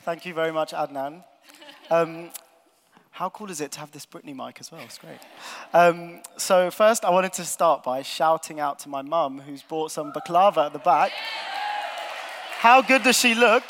Thank you very much, Adnan. How cool is it to have this Britney mic as well? It's great. So first, I wanted to start by shouting out to my mum, who's bought some baklava at the back. How good does she look?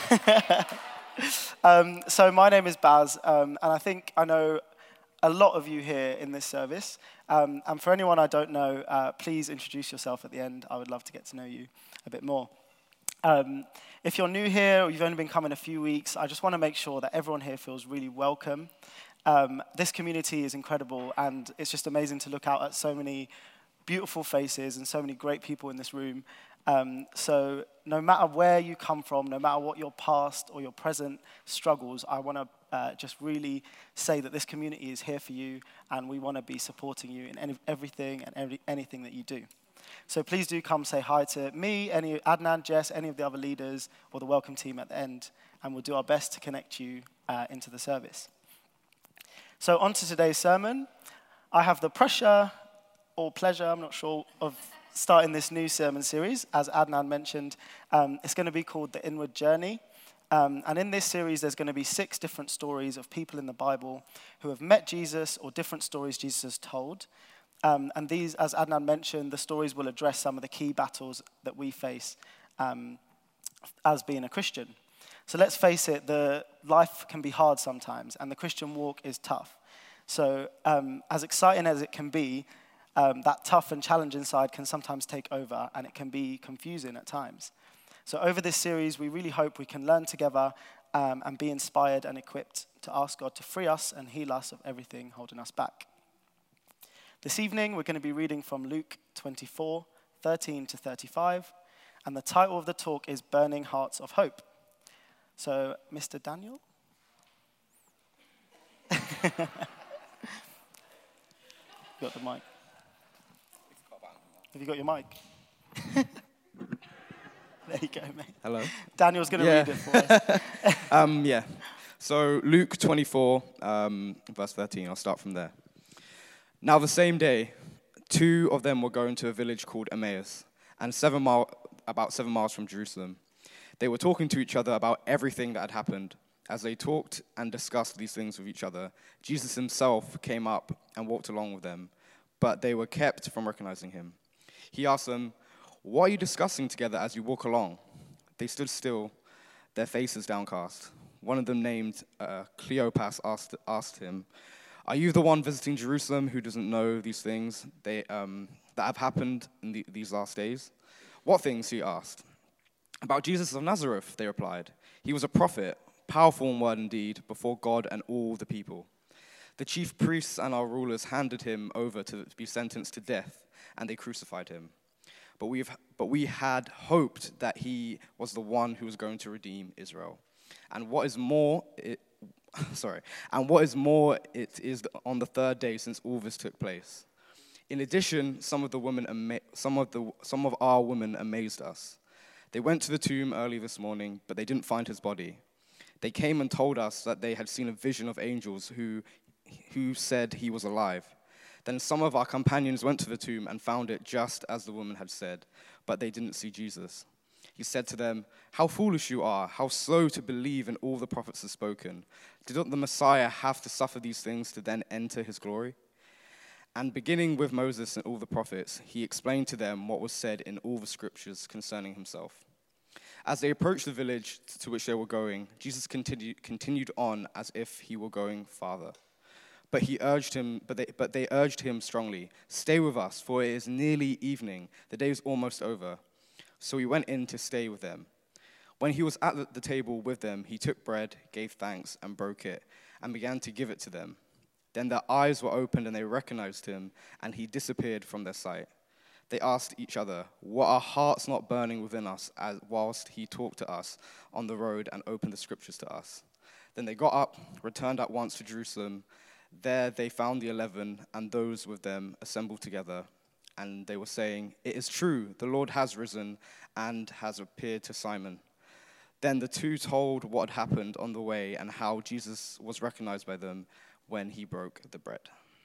So my name is Baz, and I think I know a lot of you here in this service. And for anyone I don't know, please introduce yourself at the end. I would love to get to know you a bit more. If you're new here or you've only been coming a few weeks, I just want to make sure that everyone here feels really welcome. This community is incredible, and it's just amazing to look out at so many beautiful faces and so many great people in this room. So no matter where you come from, no matter what your past or your present struggles, I want to just really say that this community is here for you, and we want to be supporting you in everything and anything that you do. So please do come say hi to me, Adnan, Jess, any of the other leaders, or the welcome team at the end, and we'll do our best to connect you into the service. So on to today's sermon. I have the pressure or pleasure, I'm not sure, of starting this new sermon series. As Adnan mentioned, it's going to be called The Inward Journey. And in this series, there's going to be 6 different stories of people in the Bible who have met Jesus, or different stories Jesus has told. And these, as Adnan mentioned, the stories will address some of the key battles that we face as being a Christian. So let's face it, the life can be hard sometimes, and the Christian walk is tough. So as exciting as it can be, that tough and challenging side can sometimes take over, and it can be confusing at times. So over this series, we really hope we can learn together and be inspired and equipped to ask God to free us and heal us of everything holding us back. This evening, we're going to be reading from Luke 24, 13 to 35, and the title of the talk is Burning Hearts of Hope. So, Mr. Daniel? You got the mic? Have you got your mic? There you go, mate. Hello. Daniel's going to read it for us. So Luke 24, verse 13, I'll start from there. Now the same day, 2 of them were going to a village called Emmaus, and about 7 miles from Jerusalem. They were talking to each other about everything that had happened. As they talked and discussed these things with each other, Jesus himself came up and walked along with them, but they were kept from recognizing him. He asked them, "What are you discussing together as you walk along?" They stood still, their faces downcast. One of them, named Cleopas, asked him, "Are you the one visiting Jerusalem who doesn't know these things that have happened in these last days?" "What things?" he asked. "About Jesus of Nazareth," they replied. "He was a prophet, powerful in word and deed, before God and all the people. The chief priests and our rulers handed him over to be sentenced to death, and they crucified him. But we had hoped that he was the one who was going to redeem Israel. And what is more, it is on the 3rd day since all this took place. In addition, some of our women amazed us. They went to the tomb early this morning, but they didn't find his body. They came and told us that they had seen a vision of angels who said he was alive. Then some of our companions went to the tomb and found it just as the woman had said, but they didn't see Jesus. He said to them, 'How foolish you are, how slow to believe in all the prophets have spoken. Didn't the Messiah have to suffer these things to then enter his glory?' And beginning with Moses and all the prophets, he explained to them what was said in all the scriptures concerning himself. As they approached the village to which they were going, Jesus continued on as if he were going farther. But they urged him strongly, 'Stay with us, for it is nearly evening. The day is almost over.' So he went in to stay with them. When he was at the table with them, he took bread, gave thanks, and broke it, and began to give it to them. Then their eyes were opened and they recognized him, and he disappeared from their sight. They asked each other, 'Were our hearts not burning within us whilst he talked to us on the road and opened the scriptures to us?' Then they got up, returned at once to Jerusalem. There they found the 11 and those with them assembled together, and they were saying, 'It is true, the Lord has risen and has appeared to Simon.' Then the 2 told what had happened on the way and how Jesus was recognized by them when he broke the bread."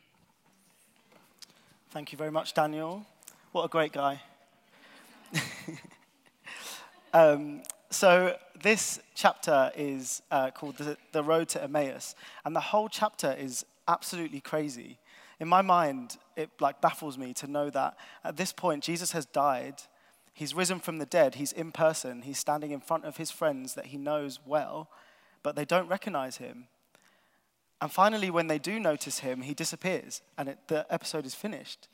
Thank you very much, Daniel. What a great guy. So this chapter is called the Road to Emmaus, and the whole chapter is absolutely crazy. In my mind, it baffles me to know that at this point, Jesus has died. He's risen from the dead. He's in person. He's standing in front of his friends that he knows well, but they don't recognize him. And finally, when they do notice him, he disappears, and the episode is finished.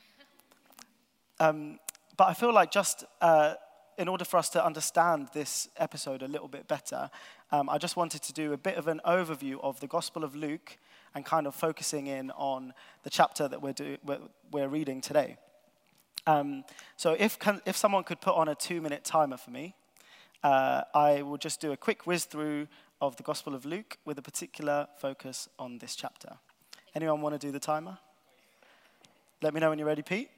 But I feel like just in order for us to understand this episode a little bit better, I just wanted to do a bit of an overview of the Gospel of Luke and kind of focusing in on the chapter that we're reading today. So if someone could put on a 2-minute timer for me, I will just do a quick whiz through of the Gospel of Luke with a particular focus on this chapter. Anyone want to do the timer? Let me know when you're ready, Pete.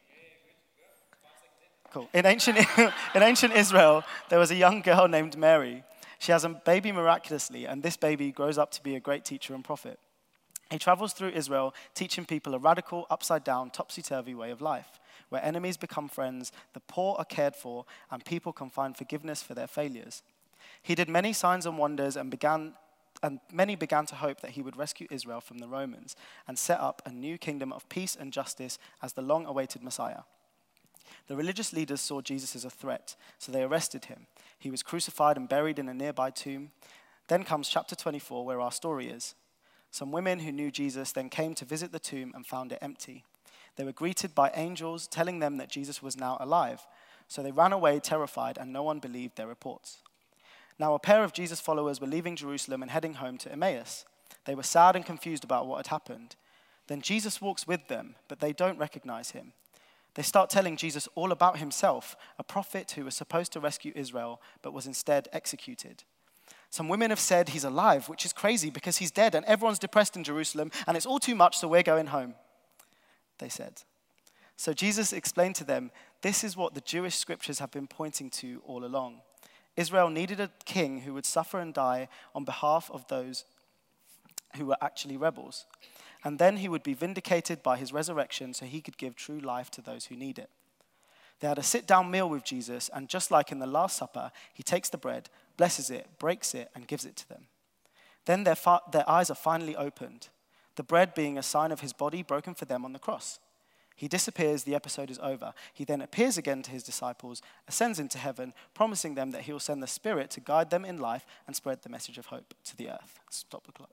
Cool. In ancient Israel, there was a young girl named Mary. She has a baby miraculously, and this baby grows up to be a great teacher and prophet. He travels through Israel, teaching people a radical, upside-down, topsy-turvy way of life, where enemies become friends, the poor are cared for, and people can find forgiveness for their failures. He did many signs and wonders, and many began to hope that he would rescue Israel from the Romans and set up a new kingdom of peace and justice as the long-awaited Messiah. The religious leaders saw Jesus as a threat, so they arrested him. He was crucified and buried in a nearby tomb. Then comes chapter 24, where our story is. Some women who knew Jesus then came to visit the tomb and found it empty. They were greeted by angels telling them that Jesus was now alive. So they ran away terrified, and no one believed their reports. Now a pair of Jesus' followers were leaving Jerusalem and heading home to Emmaus. They were sad and confused about what had happened. Then Jesus walks with them, but they don't recognize him. They start telling Jesus all about himself, a prophet who was supposed to rescue Israel, but was instead executed. Some women have said he's alive, which is crazy because he's dead and everyone's depressed in Jerusalem and it's all too much, so we're going home, they said. So Jesus explained to them, this is what the Jewish scriptures have been pointing to all along. Israel needed a king who would suffer and die on behalf of those who were actually rebels. And then he would be vindicated by his resurrection so he could give true life to those who need it. They had a sit-down meal with Jesus, and just like in the Last Supper, he takes the bread, blesses it, breaks it, and gives it to them. Then their eyes are finally opened, the bread being a sign of his body broken for them on the cross. He disappears, the episode is over. He then appears again to his disciples, ascends into heaven, promising them that he will send the Spirit to guide them in life and spread the message of hope to the earth. Stop the clock.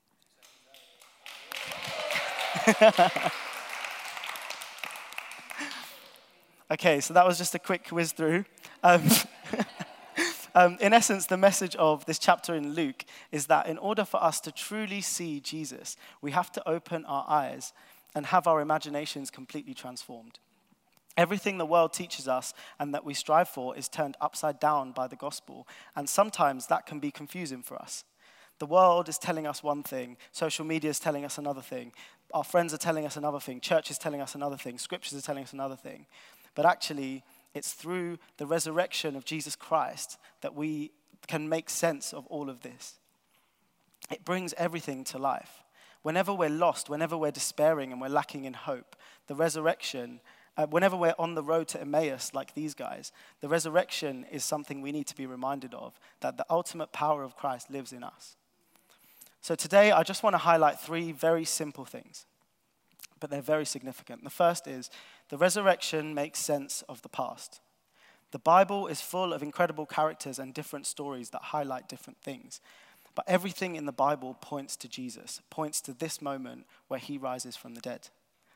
Okay, so that was just a quick whiz through. In essence, the message of this chapter in Luke is that in order for us to truly see Jesus, we have to open our eyes and have our imaginations completely transformed. Everything the world teaches us and that we strive for is turned upside down by the gospel, and sometimes that can be confusing for us. The world is telling us one thing, social media is telling us another thing, our friends are telling us another thing, church is telling us another thing, scriptures are telling us another thing. But actually, it's through the resurrection of Jesus Christ that we can make sense of all of this. It brings everything to life. Whenever we're lost, whenever we're despairing and we're lacking in hope, the resurrection, whenever we're on the road to Emmaus like these guys, the resurrection is something we need to be reminded of, that the ultimate power of Christ lives in us. So today, I just want to highlight 3 very simple things, but they're very significant. The first is, the resurrection makes sense of the past. The Bible is full of incredible characters and different stories that highlight different things. But everything in the Bible points to Jesus, points to this moment where he rises from the dead.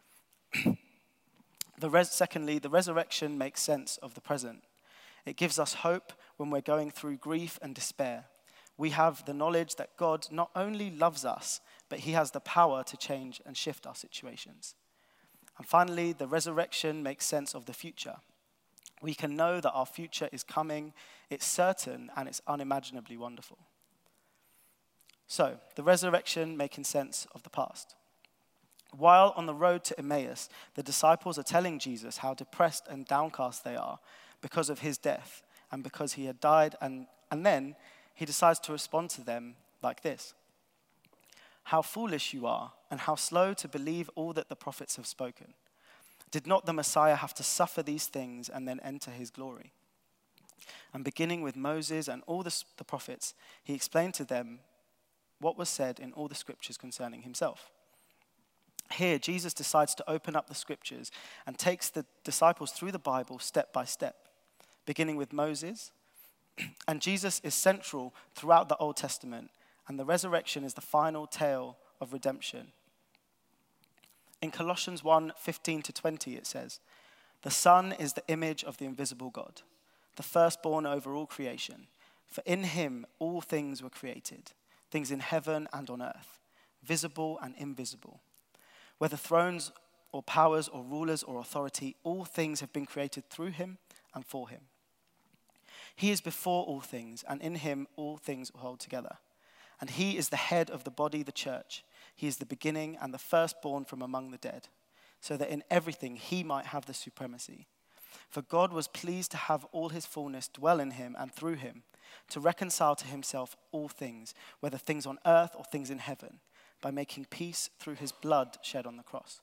Secondly, the resurrection makes sense of the present. It gives us hope when we're going through grief and despair. We have the knowledge that God not only loves us, but he has the power to change and shift our situations. And finally, the resurrection makes sense of the future. We can know that our future is coming, it's certain, and it's unimaginably wonderful. So, the resurrection making sense of the past. While on the road to Emmaus, the disciples are telling Jesus how depressed and downcast they are because of his death and because he had died, and then he decides to respond to them like this. How foolish you are, and how slow to believe all that the prophets have spoken. Did not the Messiah have to suffer these things and then enter his glory? And beginning with Moses and all the prophets, he explained to them what was said in all the scriptures concerning himself. Here, Jesus decides to open up the scriptures and takes the disciples through the Bible step by step, beginning with Moses. And Jesus is central throughout the Old Testament, and the resurrection is the final tale of redemption. In Colossians 1:15-20, it says, "The Son is the image of the invisible God, the firstborn over all creation. For in him all things were created, things in heaven and on earth, visible and invisible. Whether thrones or powers or rulers or authority, all things have been created through him and for him. He is before all things, and in him all things hold together. And he is the head of the body, the church. He is the beginning and the firstborn from among the dead, so that in everything he might have the supremacy. For God was pleased to have all his fullness dwell in him and through him, to reconcile to himself all things, whether things on earth or things in heaven, by making peace through his blood shed on the cross."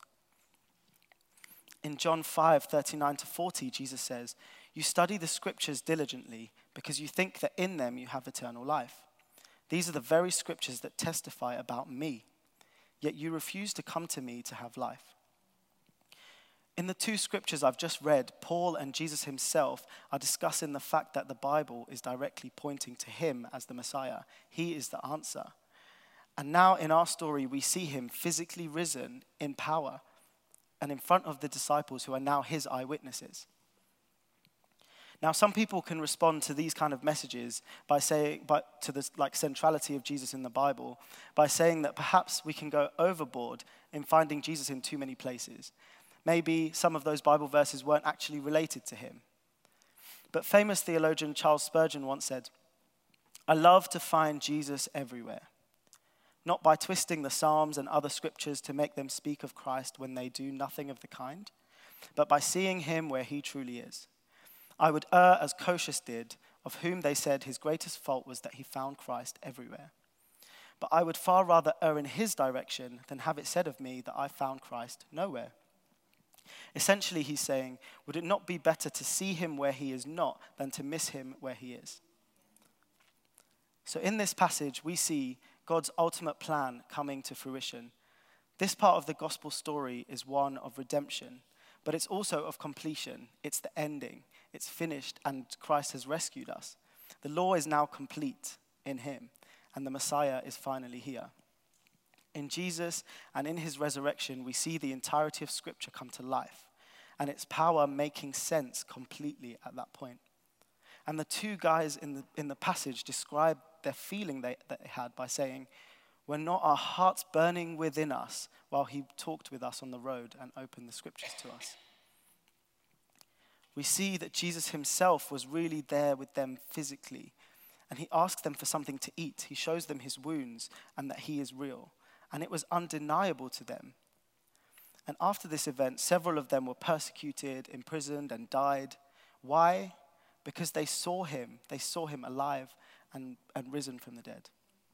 In John 5:39-40, Jesus says, "You study the scriptures diligently because you think that in them you have eternal life. These are the very scriptures that testify about me, yet you refuse to come to me to have life." In the two scriptures I've just read, Paul and Jesus himself are discussing the fact that the Bible is directly pointing to him as the Messiah. He is the answer. And now in our story, we see him physically risen in power and in front of the disciples who are now his eyewitnesses. Now, some people can respond to these kind of messages by saying, to the centrality of Jesus in the Bible, by saying that perhaps we can go overboard in finding Jesus in too many places. Maybe some of those Bible verses weren't actually related to him. But famous theologian Charles Spurgeon once said, "I love to find Jesus everywhere, not by twisting the Psalms and other scriptures to make them speak of Christ when they do nothing of the kind, but by seeing him where he truly is. I would err as Cocius did, of whom they said his greatest fault was that he found Christ everywhere. But I would far rather err in his direction than have it said of me that I found Christ nowhere." Essentially, he's saying, would it not be better to see him where he is not than to miss him where he is? So in this passage, we see God's ultimate plan coming to fruition. This part of the gospel story is one of redemption, but it's also of completion. It's the ending. It's finished, and Christ has rescued us. The law is now complete in him, and the Messiah is finally here. In Jesus and in his resurrection, we see the entirety of Scripture come to life, and its power making sense completely at that point. And the two guys in the passage describe their feeling that they had by saying, "Were not our hearts burning within us while he talked with us on the road and opened the Scriptures to us?" We see that Jesus himself was really there with them physically, and he asks them for something to eat. He shows them his wounds and that he is real, and it was undeniable to them. And after this event, several of them were persecuted, imprisoned, and died. Why? Because they saw him alive and risen from the dead.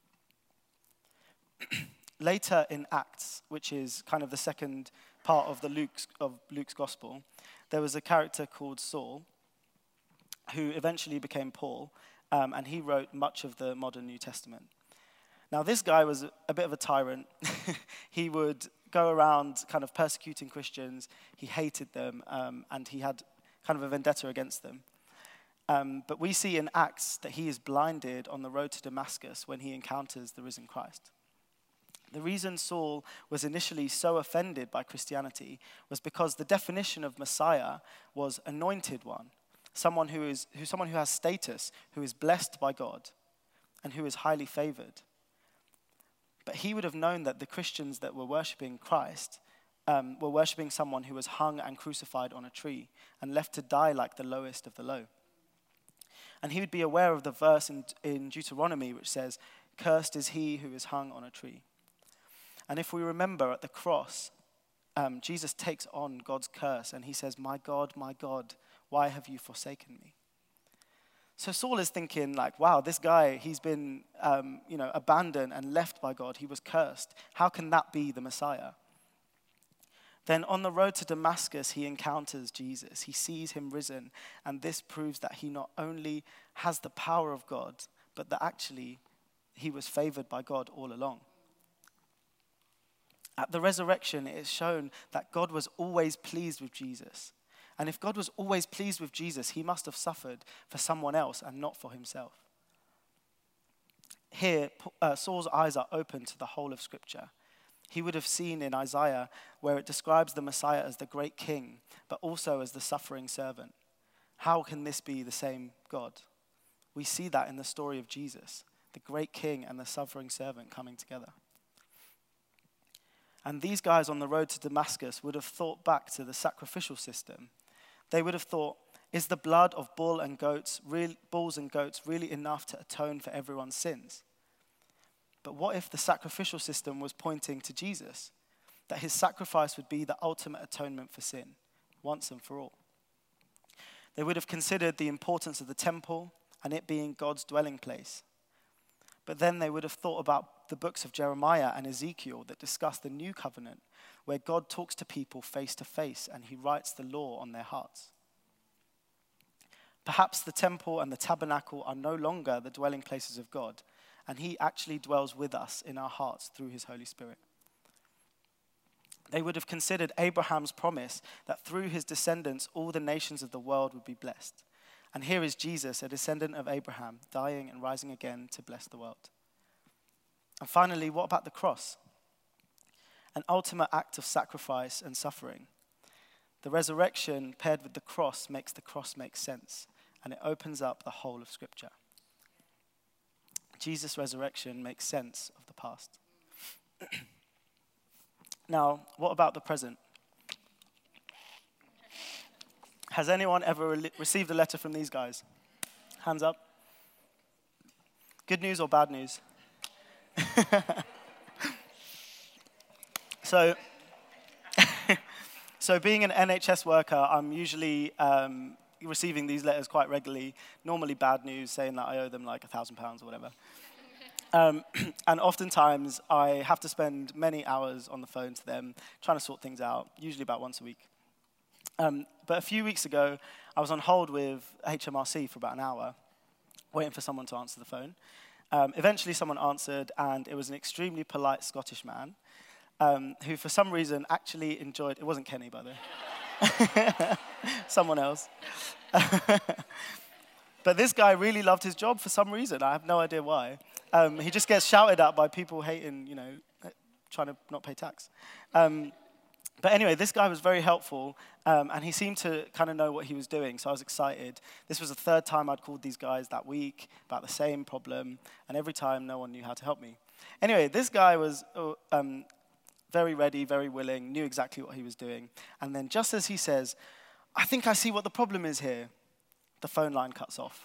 Later in Acts, which is kind of the second part of Luke's gospel, there was a character called Saul who eventually became Paul, and he wrote much of the modern New Testament. Now, this guy was a bit of a tyrant. He would go around kind of persecuting Christians. He hated them, and he had kind of a vendetta against them. But we see in Acts that he is blinded on the road to Damascus when he encounters the risen Christ. The reason Saul was initially so offended by Christianity was because the definition of Messiah was anointed one, someone who has status, who is blessed by God, and who is highly favored. But he would have known that the Christians that were worshiping Christ were worshiping someone who was hung and crucified on a tree and left to die like the lowest of the low. And he would be aware of the verse in Deuteronomy which says, "Cursed is he who is hung on a tree." And if we remember at the cross, Jesus takes on God's curse and he says, my God, why have you forsaken me?" So Saul is thinking like, wow, this guy, he's been abandoned and left by God. He was cursed. How can that be the Messiah? Then on the road to Damascus, he encounters Jesus. He sees him risen, and this proves that he not only has the power of God, but that actually he was favored by God all along. At the resurrection, it is shown that God was always pleased with Jesus. And if God was always pleased with Jesus, he must have suffered for someone else and not for himself. Here, Saul's eyes are open to the whole of Scripture. He would have seen in Isaiah where it describes the Messiah as the great king, but also as the suffering servant. How can this be the same God? We see that in the story of Jesus, the great king and the suffering servant coming together. And these guys on the road to Damascus would have thought back to the sacrificial system. They would have thought, is the blood of bulls and goats really enough to atone for everyone's sins? But what if the sacrificial system was pointing to Jesus? That his sacrifice would be the ultimate atonement for sin, once and for all. They would have considered the importance of the temple and it being God's dwelling place. But then they would have thought about the books of Jeremiah and Ezekiel that discuss the new covenant, where God talks to people face to face and he writes the law on their hearts. Perhaps the temple and the tabernacle are no longer the dwelling places of God, and he actually dwells with us in our hearts through his Holy Spirit. They would have considered Abraham's promise that through his descendants all the nations of the world would be blessed. And here is Jesus, a descendant of Abraham, dying and rising again to bless the world. And finally, what about the cross? An ultimate act of sacrifice and suffering. The resurrection paired with the cross makes sense, and it opens up the whole of Scripture. Jesus' resurrection makes sense of the past. Now, what about the present? Has anyone ever received a letter from these guys? Hands up. Good news or bad news? So being an NHS worker, I'm usually receiving these letters quite regularly, normally bad news, saying that I owe them like £1,000 or whatever. And oftentimes, I have to spend many hours on the phone to them, trying to sort things out, usually about once a week. But a few weeks ago, I was on hold with HMRC for about an hour, waiting for someone to answer the phone. Eventually, someone answered, and it was an extremely polite Scottish man, who for some reason actually enjoyed, it wasn't Kenny, by the way. Someone else. But this guy really loved his job for some reason. I have no idea why. He just gets shouted at by people hating, trying to not pay tax. But anyway, this guy was very helpful, and he seemed to kind of know what he was doing, so I was excited. This was the third time I'd called these guys that week about the same problem, and every time no one knew how to help me. Anyway, this guy was very ready, very willing, knew exactly what he was doing. And then just as he says, I think I see what the problem is here, the phone line cuts off.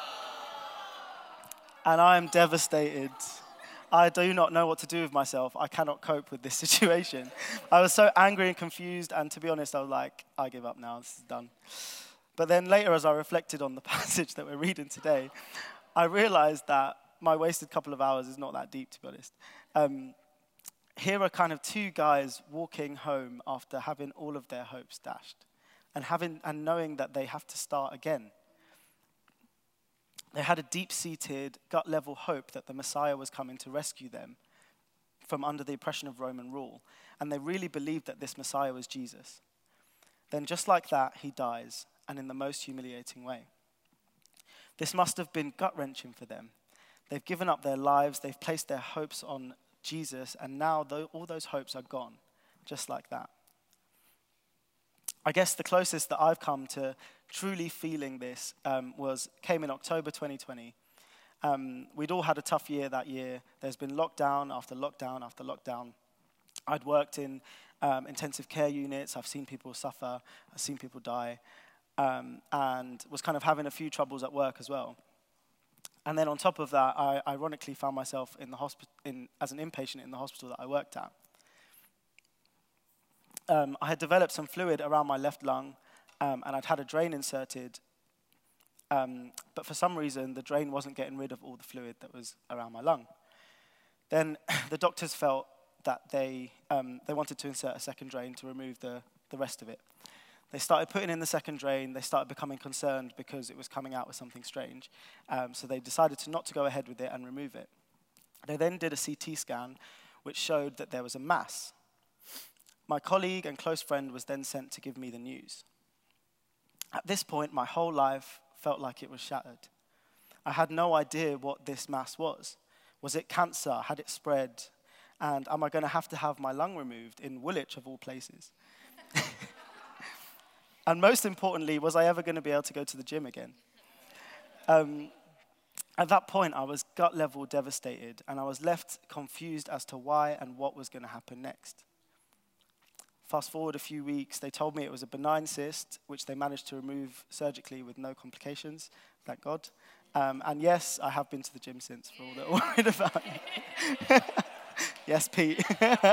And I am devastated. I do not know what to do with myself. I cannot cope with this situation. I was so angry and confused, and to be honest, I was like, I give up now, this is done. But then later, as I reflected on the passage that we're reading today, I realized that my wasted couple of hours is not that deep, to be honest. Here are kind of two guys walking home after having all of their hopes dashed and knowing that they have to start again. They had a deep-seated, gut-level hope that the Messiah was coming to rescue them from under the oppression of Roman rule, and they really believed that this Messiah was Jesus. Then just like that, he dies, and in the most humiliating way. This must have been gut-wrenching for them. They've given up their lives, they've placed their hopes on Jesus, and now all those hopes are gone, just like that. I guess the closest that I've come to truly feeling this came in October 2020. We'd all had a tough year that year. There's been lockdown after lockdown after lockdown. I'd worked in intensive care units. I've seen people suffer. I've seen people die, and was kind of having a few troubles at work as well. And then on top of that, I ironically found myself in the as an inpatient in the hospital that I worked at. I had developed some fluid around my left lung, and I'd had a drain inserted. But for some reason, the drain wasn't getting rid of all the fluid that was around my lung. Then the doctors felt that they wanted to insert a second drain to remove the rest of it. They started putting in the second drain. They started becoming concerned because it was coming out with something strange. So they decided not to go ahead with it and remove it. They then did a CT scan, which showed that there was a mass. My colleague and close friend was then sent to give me the news. At this point, my whole life felt like it was shattered. I had no idea what this mass was. Was it cancer? Had it spread? And am I going to have my lung removed in Woolwich, of all places? And most importantly, was I ever going to be able to go to the gym again? At that point, I was gut level devastated, and I was left confused as to why and what was going to happen next. Fast forward a few weeks, they told me it was a benign cyst, which they managed to remove surgically with no complications, thank God. And yes, I have been to the gym since, for all that are worried about it. Yes, Pete.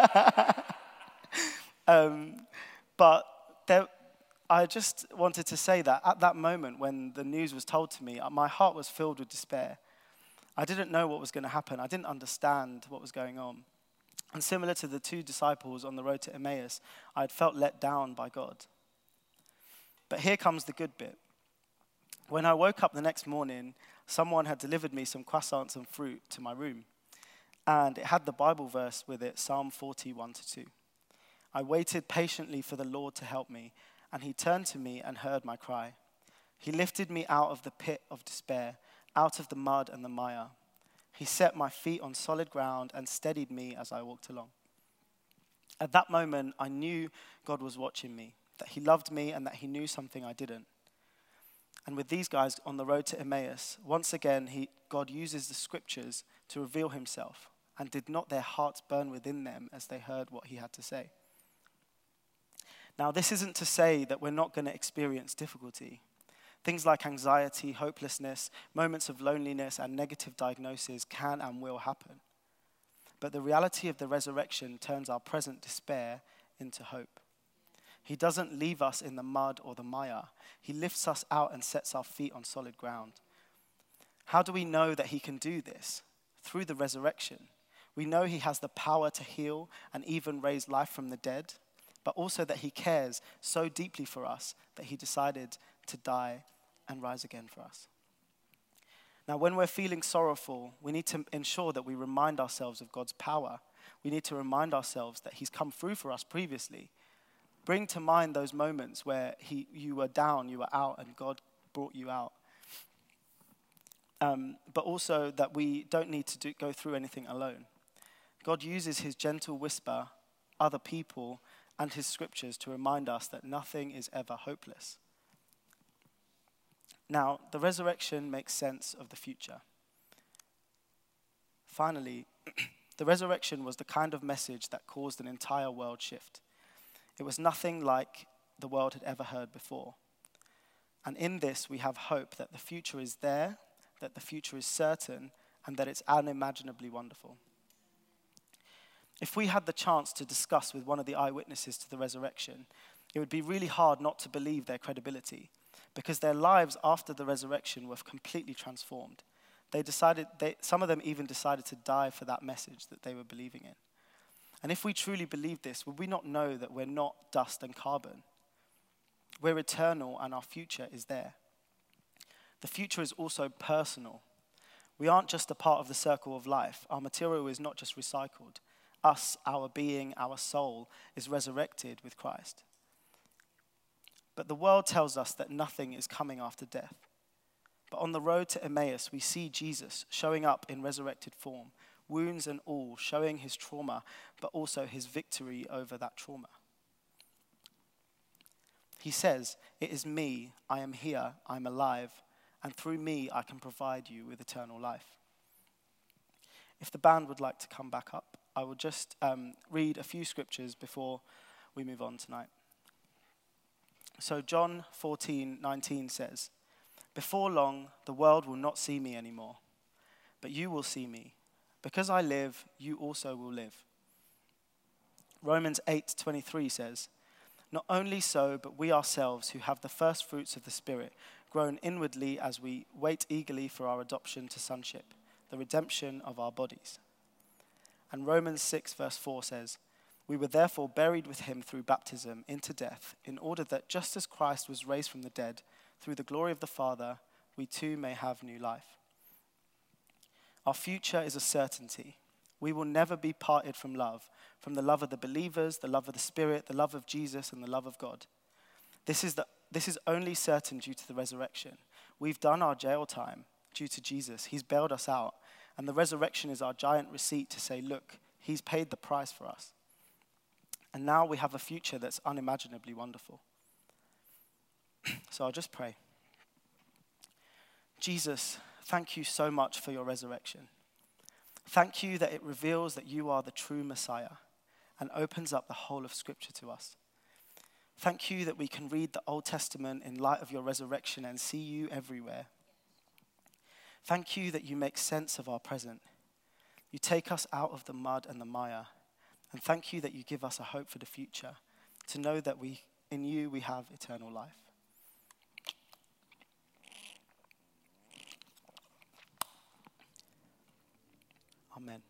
But I just wanted to say that at that moment when the news was told to me, my heart was filled with despair. I didn't know what was going to happen. I didn't understand what was going on. And similar to the two disciples on the road to Emmaus, I had felt let down by God. But here comes the good bit. When I woke up the next morning, someone had delivered me some croissants and fruit to my room. And it had the Bible verse with it, Psalm 41-2. I waited patiently for the Lord to help me, and he turned to me and heard my cry. He lifted me out of the pit of despair, out of the mud and the mire. He set my feet on solid ground and steadied me as I walked along. At that moment, I knew God was watching me, that he loved me and that he knew something I didn't. And with these guys on the road to Emmaus, once again, God uses the scriptures to reveal himself, and did not their hearts burn within them as they heard what he had to say. Now, this isn't to say that we're not going to experience difficulty. Things like anxiety, hopelessness, moments of loneliness, and negative diagnoses can and will happen. But the reality of the resurrection turns our present despair into hope. He doesn't leave us in the mud or the mire. He lifts us out and sets our feet on solid ground. How do we know that he can do this? Through the resurrection. We know he has the power to heal and even raise life from the dead, but also that he cares so deeply for us that he decided to die and rise again for us. Now, when we're feeling sorrowful, we need to ensure that we remind ourselves of God's power. We need to remind ourselves that he's come through for us previously. Bring to mind those moments where you were down, you were out, and God brought you out. But also that we don't need to go through anything alone. God uses his gentle whisper, other people, and his scriptures to remind us that nothing is ever hopeless. Now, the resurrection makes sense of the future. Finally, the resurrection was the kind of message that caused an entire world shift. It was nothing like the world had ever heard before. And in this, we have hope that the future is there, that the future is certain, and that it's unimaginably wonderful. If we had the chance to discuss with one of the eyewitnesses to the resurrection, it would be really hard not to believe their credibility, because their lives after the resurrection were completely transformed. Some of them even decided to die for that message that they were believing in. And if we truly believe this, would we not know that we're not dust and carbon? We're eternal and our future is there. The future is also personal. We aren't just a part of the circle of life. Our material is not just recycled. Us, our being, our soul is resurrected with Christ. But the world tells us that nothing is coming after death. But on the road to Emmaus, we see Jesus showing up in resurrected form, wounds and all, showing his trauma, but also his victory over that trauma. He says, "It is me, I am here, I am alive, and through me I can provide you with eternal life." If the band would like to come back up, I will just read a few scriptures before we move on tonight. So John 14:19 says, "Before long, the world will not see me anymore, but you will see me. Because I live, you also will live." Romans 8:23 says, "Not only so, but we ourselves who have the first fruits of the Spirit groan inwardly as we wait eagerly for our adoption to sonship, the redemption of our bodies." And Romans 6 verse 4 says, "We were therefore buried with him through baptism into death, in order that just as Christ was raised from the dead through the glory of the Father, we too may have new life." Our future is a certainty. We will never be parted from the love of the believers, the love of the Spirit, the love of Jesus, and the love of God. This is only certain due to the resurrection. We've done our jail time due to Jesus. He's bailed us out. And the resurrection is our giant receipt to say, look, he's paid the price for us. And now we have a future that's unimaginably wonderful. So I'll just pray. Jesus, thank you so much for your resurrection. Thank you that it reveals that you are the true Messiah and opens up the whole of Scripture to us. Thank you that we can read the Old Testament in light of your resurrection and see you everywhere. Thank you that you make sense of our present. You take us out of the mud and the mire. And thank you that you give us a hope for the future, to know that in you we have eternal life. Amen.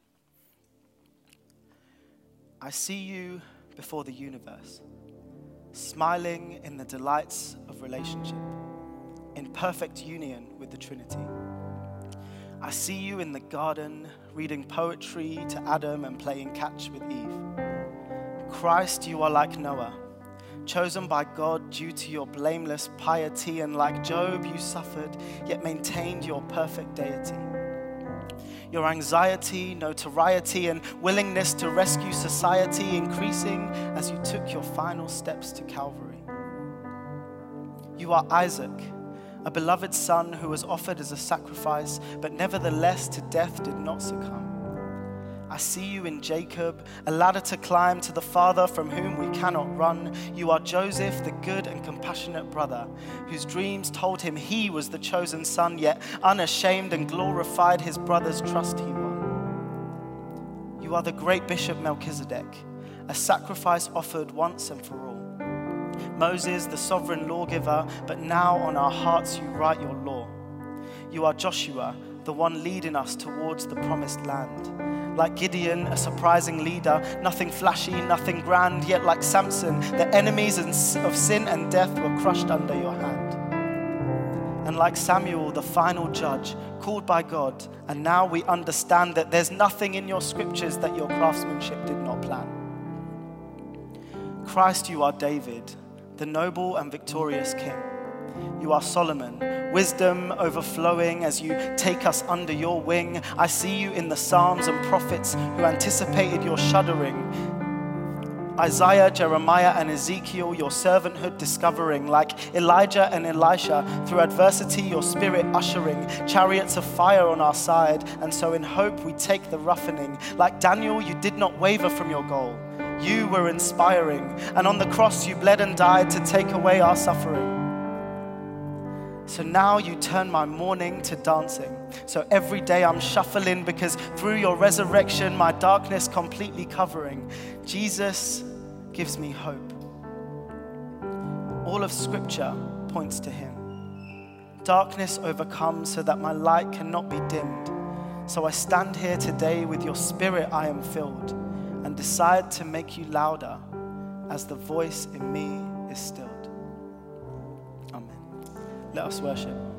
I see you before the universe, smiling in the delights of relationship, in perfect union with the Trinity. I see you in the garden, reading poetry to Adam and playing catch with Eve. Christ, you are like Noah, chosen by God due to your blameless piety, and like Job, you suffered, yet maintained your perfect deity. Your anxiety, notoriety, and willingness to rescue society increasing as you took your final steps to Calvary. You are Isaac, a beloved son who was offered as a sacrifice, but nevertheless to death did not succumb. I see you in Jacob, a ladder to climb to the Father from whom we cannot run. You are Joseph, the good and compassionate brother, whose dreams told him he was the chosen son, yet unashamed and glorified his brother's trust he won. You are the great Bishop Melchizedek, a sacrifice offered once and for all. Moses, the sovereign lawgiver, but now on our hearts you write your law. You are Joshua, the one leading us towards the promised land. Like Gideon, a surprising leader, nothing flashy, nothing grand, yet like Samson, the enemies of sin and death were crushed under your hand. And like Samuel, the final judge, called by God, and now we understand that there's nothing in your scriptures that your craftsmanship did not plan. Christ, you are David, the noble and victorious king. You are Solomon, wisdom overflowing as you take us under your wing. I see you in the Psalms and prophets who anticipated your shuddering. Isaiah, Jeremiah, and Ezekiel, your servanthood discovering. Like Elijah and Elisha, through adversity, your spirit ushering. Chariots of fire on our side, and so in hope we take the roughening. Like Daniel, you did not waver from your goal. You were inspiring, and on the cross you bled and died to take away our suffering. So now you turn my mourning to dancing. So every day I'm shuffling because through your resurrection, my darkness completely covering. Jesus gives me hope. All of Scripture points to him. Darkness overcomes so that my light cannot be dimmed. So I stand here today with your Spirit I am filled and decide to make you louder as the voice in me is stilled. Amen. Let us worship.